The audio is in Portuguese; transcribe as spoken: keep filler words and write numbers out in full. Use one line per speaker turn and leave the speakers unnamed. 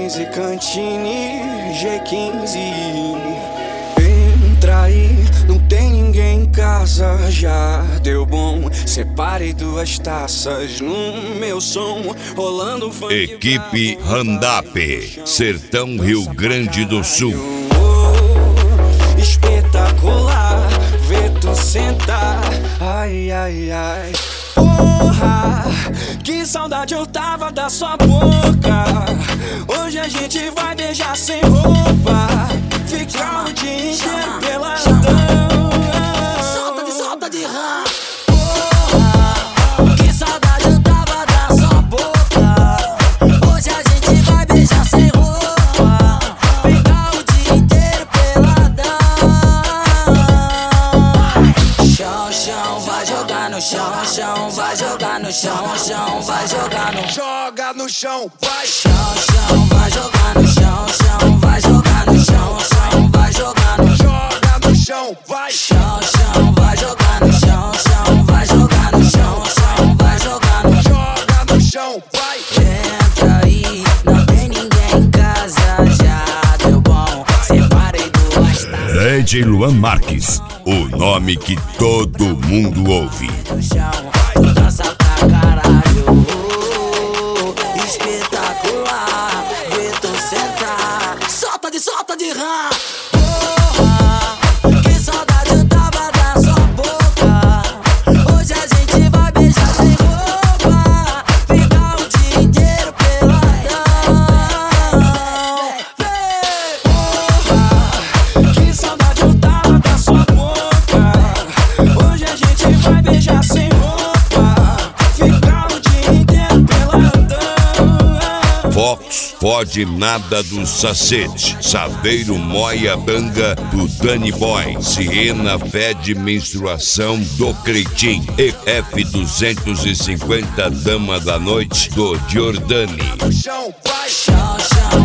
quinze Cantini, G quinze. Entra aí, não tem ninguém em casa, já deu bom. Separei duas taças no meu som, rolando funk.
Equipe Randap, Sertão, Rio Grande do Sul.
Oh, espetacular, vê tu sentar. Ai, ai, ai. Porra, que saudade eu tava da sua boca. Hoje a gente vai beijar sem roupa, ficar o dia inteiro peladão.
Solta de, solta de rã. Porra, que saudade eu tava da sua boca. Hoje a gente vai beijar sem roupa, ficar o dia inteiro peladão. Chão, chão, vai jogar no chão, chão, vai jogar no chão, chão, vai jogar no chão.
Joga no chão, vai.
Chão, chão, vai jogar no chão, chão, vai jogar no chão, chão, vai jogar no chão.
Joga no chão, vai.
Chão, chão, vai jogar no chão, chão, vai jogar no chão, chão, vai jogar no chão.
Joga no chão, vai.
Entra aí, não tem ninguém em casa, já deu bom. Separei duas taças
D J Luan Marques, o nome que todo mundo ouve.
no chão, tu dança pra caralho. Espetacular, vê tu sentar. Solta de, solta de rã. Porra, que saudade eu tava da sua boca. Hoje a gente vai beijar sem roupa, ficar o dia inteiro peladão.
Porra, que saudade eu tava da sua boca. Hoje a gente vai beijar sem roupa, ficar o dia inteiro peladão.
Fox, Fode Nada do Sacete, Saveiro Moia Banga do Danny Boy, Siena Fede Menstruação do Cretim, E F duzentos e cinquenta Dama da Noite do Giordani.
No chão, vai.
Chão, chão,